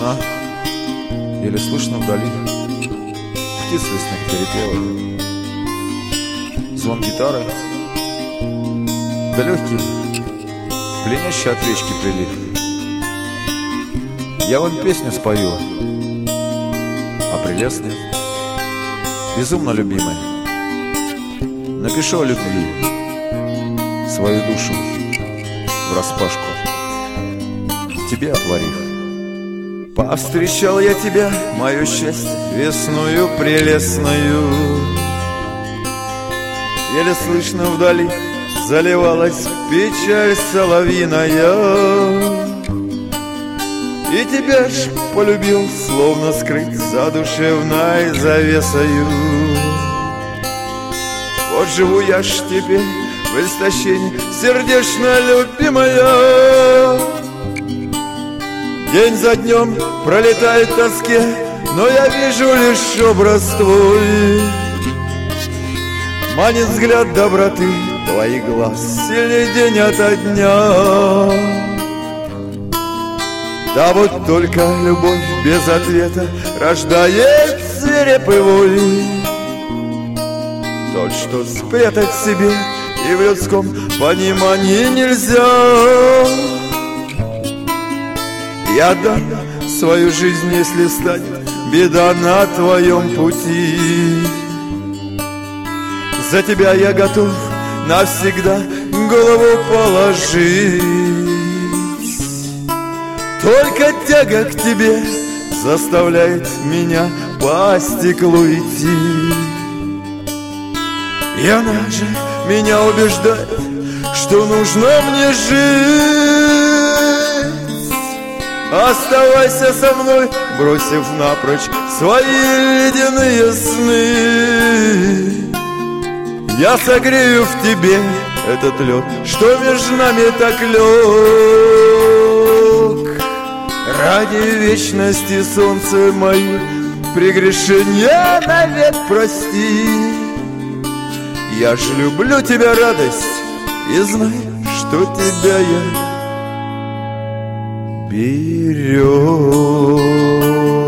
тишина, еле слышно вдали птиц лесных перепелов, звон гитары, да легкий, пленящий от речки прилив. Я вам песню спою о прелестной, безумно любимой. Напишу о любви свою душу враспашку, тебе отворив. Повстречал я тебя, мое счастье, весною прелестною. Еле слышно вдали заливалась печаль соловьиная. И тебя ж полюбил, словно скрыть за душевной завесою. Вот живу я ж теперь в истощении, сердечно любимая. День за днем пролетает в тоске, но я вижу лишь образ твой. Манит взгляд доброты твоих глаз, сильней день ото дня. Да вот только любовь без ответа рождает свирепый вой. Тот, что спрятать в себе и в людском понимании нельзя. Я дам свою жизнь, если станет беда на твоем пути. За тебя я готов навсегда голову положить. Только тяга к тебе заставляет меня по стеклу идти. И она же меня убеждает, что нужно мне жить. Оставайся со мной, бросив напрочь свои ледяные сны. Я согрею в тебе этот лед, что между нами так лег. Ради вечности, солнце мое, прегрешения навек прости. Я ж люблю тебя, радость, и знаю, что тебя я берег.